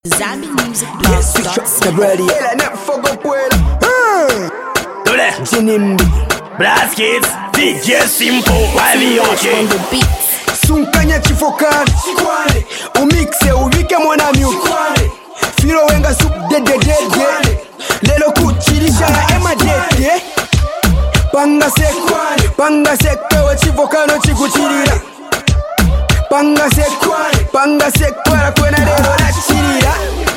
Zambi Music Blog. Jinimbi Blast Kids, DJ Simple, YVOK. Sunkanya chifokani umixe uvike mwana myuku Firo wenga sup de Lelo kuchirisha ya ema dede Panga sekwe chifokano chikuchirira Panga sekwe la kwena lelo la chirira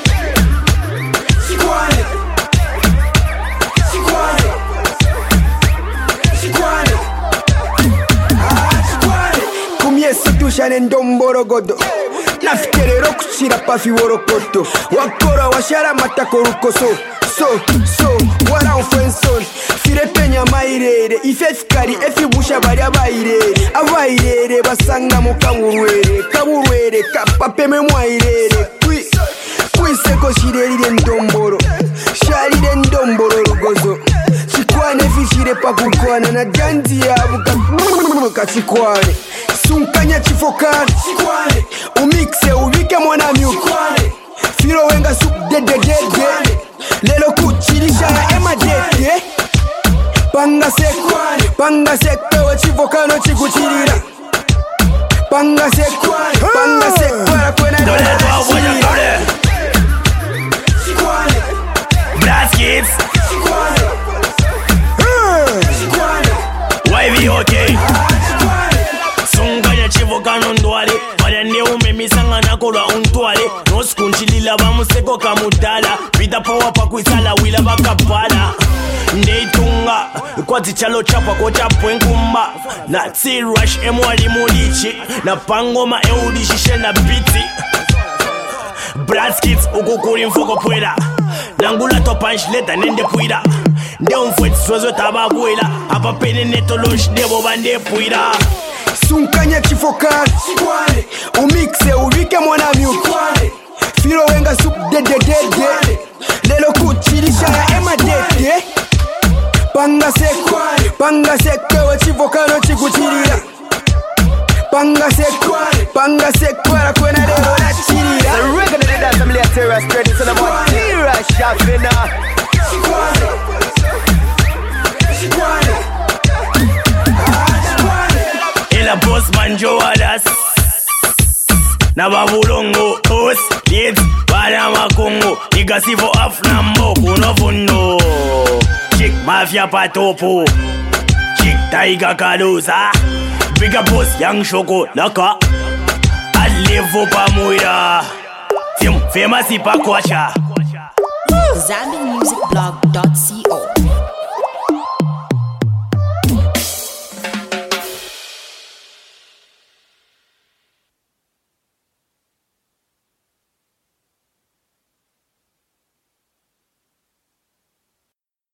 Situshane ndomborogodo nafikerero kuchira pafi worokoto wakora washara matakorukoso so wara ofenson fire penya mairere ifefikari efibusha bari abairere basanga mu kaburwere kapapeme mwairere kwiseko shirerire ndomboro sharire ndomboro rugozo chikwane fishire pakukwana na ganzi yabuka kachikwane Sunkanya chifokani umixe uvike mwana myuku Firo wenga sup de Lelo kuchirisha ya ema dede Panga sekwe wa chifokano chikuchirira Panga sekwe la kwena lelo chirira Blast Kids, YVOK. Sunganya chivokano ndwale Wadande umemisanga nakolwa untwale Noskunchilila bamuseko kamudala Vita power pakwisala wila bakapala Ndeitunga Kwati chalo chapa kocha pwenkumba Na T-Rush emwali mulichi Na pangoma eudishishe na biti Blast Kids ukukuri mfoko pwela Nangula topanch leta nende pwida Nde umfweti swezwe tababuela Hapa pene neto lunch debo bande pwida Sunkanya chifokani umixe uvike mwana myuku Firo wenga sup de Lelo kuchirisha ya ema dede Panga sekwe wa chifokano chikuchirira Panga sekwe la kwena lelo la chirira The regular dance I'm late terrorist spread it's all about T-Rush Shafina Ela boss manjo wadas Na babulongo Os, lids, bana makongo Nigasivo afnambo Kunovuno Chick mafia patopo Chick taiga kaluza Bigger boss young shoko Laka Alevo pamuira Tim famous ipa kwacha ZambiMusicBlog.co